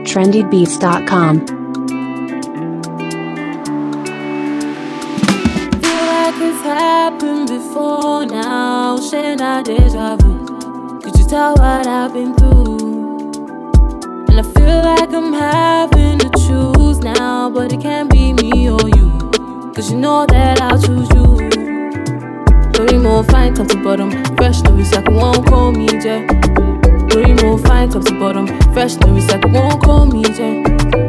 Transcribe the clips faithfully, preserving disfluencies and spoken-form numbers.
trendy beats dot com. Feel like it's happened before now, sharing our deja vu. Could you tell what I've been through? And I feel like I'm having to choose now, but it can't be me or you, cause you know that I'll choose you. Glory more fine top to bottom, fresh no recycle, won't call me J. Glory more fine top to bottom, fresh no recycle, won't call me J.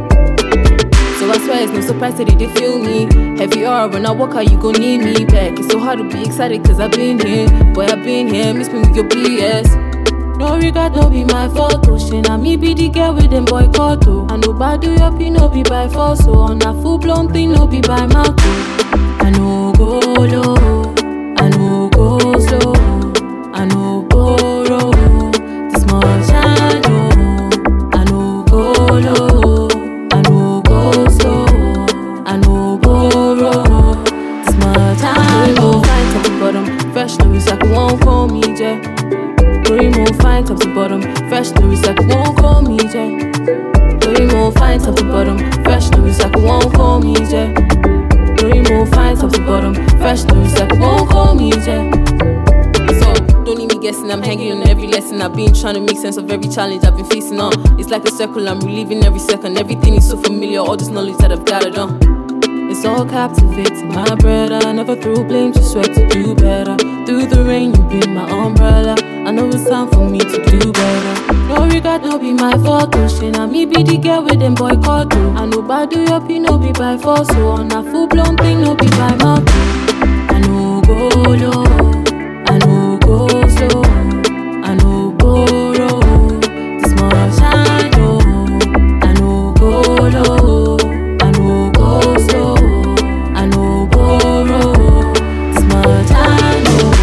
So I swear it's no surprise that they did feel me. Heavy R when I walk out, you gon' need me back. It's so hard to be excited cause I've been here. Boy, I've been here, miss me with your B S. No regret, no be my fault, oh shit. Now me be the girl with them boycott, oh. I know bad do your P, no be by force, so on a full blown thing, no be by mouth, oh. I know go low, I know go slow, I know go low. This much I know, I know go low, I know go slow, I know go low. This much I know. Fine top to bottom, fresh no recycle, won't call me J. Glory more fine top to bottom, fresh no recycle, won't call me J. Glory more fine top to bottom, fresh no recycle, won't call me J. Glory more fine top to bottom, fresh no recycle, won't call me J. So, don't need me guessing, I'm hanging on every lesson. I've been trying to make sense of every challenge I've been facing on. It's like a circle, I'm reliving every second. Everything is so familiar, all this knowledge that I've gathered on. It's all captivating, my bread. I never threw blame, just sweat to do better. Through the rain, you've been my umbrella. I know it's time for me to do better. No regret, no be my fault, oh shit. Now me be the girl with them boycott, oh. I know bad do your P, no be by force, so on a full blown thing, no be by mouth. I know go low, I know go slow, I know go low. This much I know, I know go low, I know go slow, I know go low. This much I know.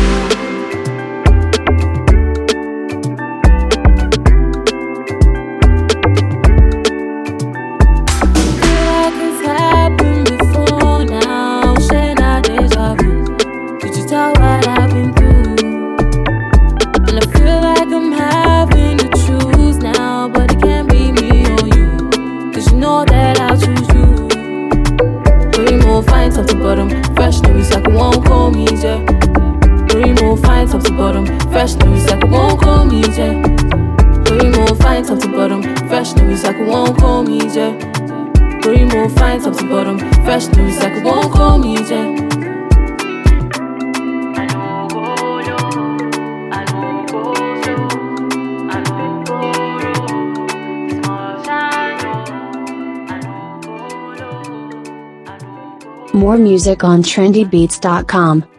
Top to bottom, fresh no recycle, won't call me J. Glory more fine top to bottom, fresh no recycle, won't call me J. Glory more fine top to bottom, fresh no recycle, won't call me J. Glory more fine top to bottom, fresh no recycle, won't call me J. More music on trendy beats dot com.